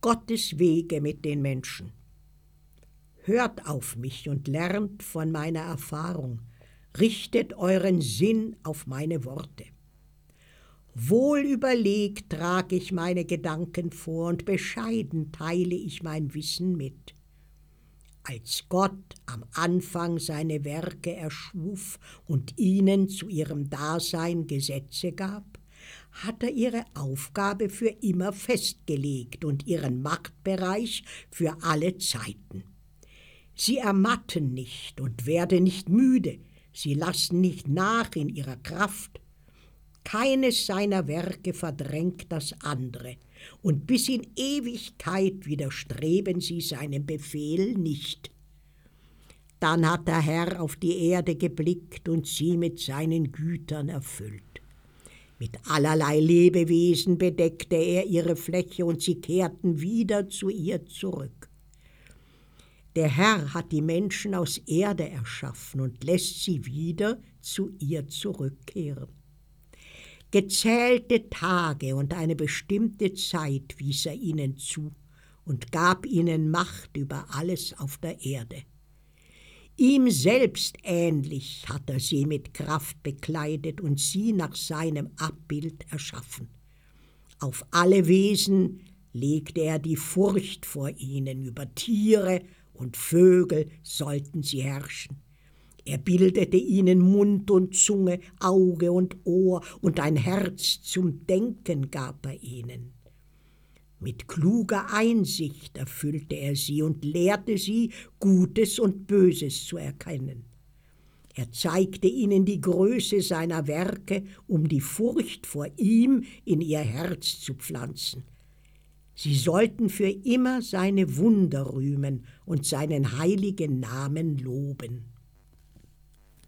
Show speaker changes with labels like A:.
A: Gottes Wege mit den Menschen. Hört auf mich und lernt von meiner Erfahrung, richtet euren Sinn auf meine Worte. Wohl überlegt trage ich meine Gedanken vor und bescheiden teile ich mein Wissen mit. Als Gott am Anfang seine Werke erschuf und ihnen zu ihrem Dasein Gesetze gab, hat er ihre Aufgabe für immer festgelegt und ihren Machtbereich für alle Zeiten. Sie ermatten nicht und werden nicht müde, sie lassen nicht nach in ihrer Kraft. Keines seiner Werke verdrängt das andere, und bis in Ewigkeit widerstreben sie seinem Befehl nicht. Dann hat der Herr auf die Erde geblickt und sie mit seinen Gütern erfüllt. Mit allerlei Lebewesen bedeckte er ihre Fläche, und sie kehrten wieder zu ihr zurück. Der Herr hat die Menschen aus Erde erschaffen und lässt sie wieder zu ihr zurückkehren. Gezählte Tage und eine bestimmte Zeit wies er ihnen zu und gab ihnen Macht über alles auf der Erde. Ihm selbst ähnlich hat er sie mit Kraft bekleidet und sie nach seinem Abbild erschaffen. Auf alle Wesen legte er die Furcht vor ihnen, über Tiere und Vögel sollten sie herrschen. Er bildete ihnen Mund und Zunge, Auge und Ohr, und ein Herz zum Denken gab er ihnen. Mit kluger Einsicht erfüllte er sie und lehrte sie, Gutes und Böses zu erkennen. Er zeigte ihnen die Größe seiner Werke, um die Furcht vor ihm in ihr Herz zu pflanzen. Sie sollten für immer seine Wunder rühmen und seinen heiligen Namen loben.